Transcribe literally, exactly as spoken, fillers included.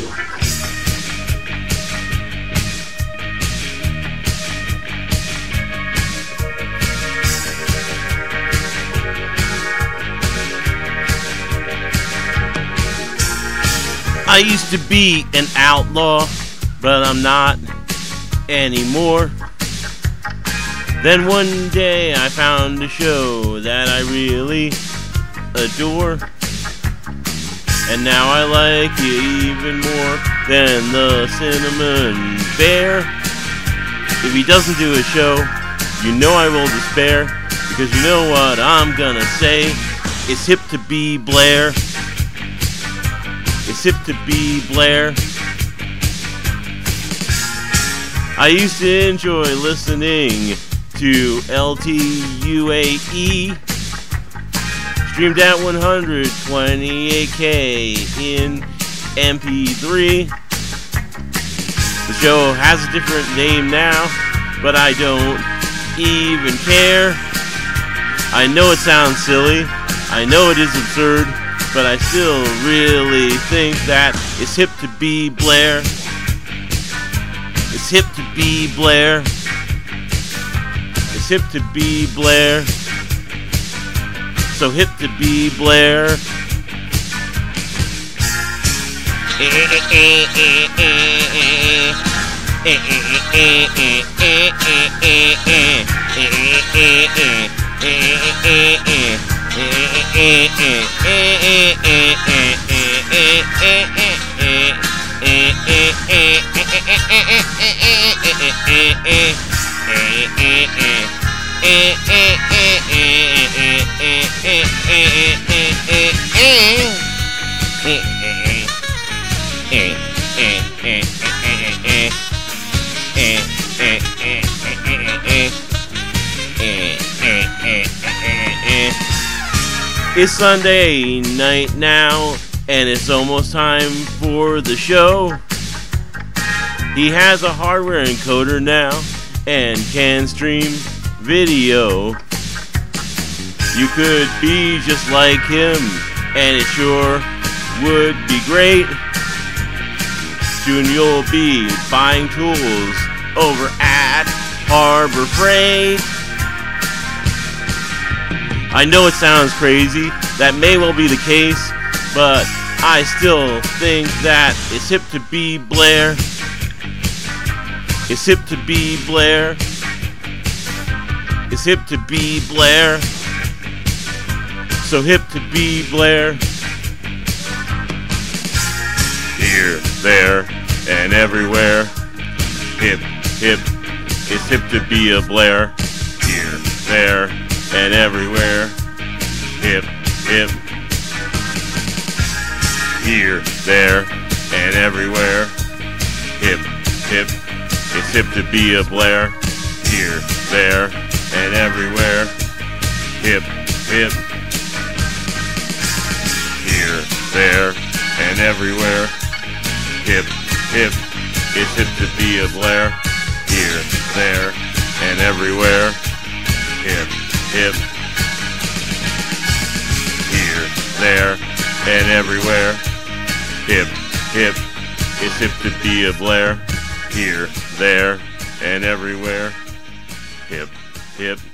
I used to be an outlaw, but I'm not anymore. Then one day I found a show that I really adore, and now I like it even more than the Cinnamon Bear. If he doesn't do a show, you know I will despair, because you know what I'm gonna say. It's hip to be Blair. It's hip to be Blair. I used to enjoy listening to L T U A E, streamed at one hundred twenty-eight K in M P three. The show has a different name now, but I don't even care. I know it sounds silly, I know it is absurd, but I still really think that it's hip to be Blair. It's hip to be Blair. It's hip to be Blair. So hip to be Blair. It's Sunday night now, and it's almost time for the show. He has a hardware encoder now and can stream video. You could be just like him, and it sure would be great. Soon you'll be buying tools over at Harbor Freight. I know it sounds crazy, that may well be the case, but I still think that it's hip to be Blair. It's hip to be Blair. It's hip to be Blair. So hip to be Blair. Here, there, and everywhere. Hip, hip. It's hip to be a Blair. Here, there, and everywhere. Hip, hip. Here, there, and everywhere. Hip, hip. It's hip to be a Blair. Here, there, and everywhere. Hip, hip. Here, there, and everywhere. Hip, hip. It's hip to be a Blair. Here, there, and everywhere. Hip, hip. Here, there, and everywhere. Hip, hip. It's hip to be a Blair. Here, there, and everywhere. Hip, hip.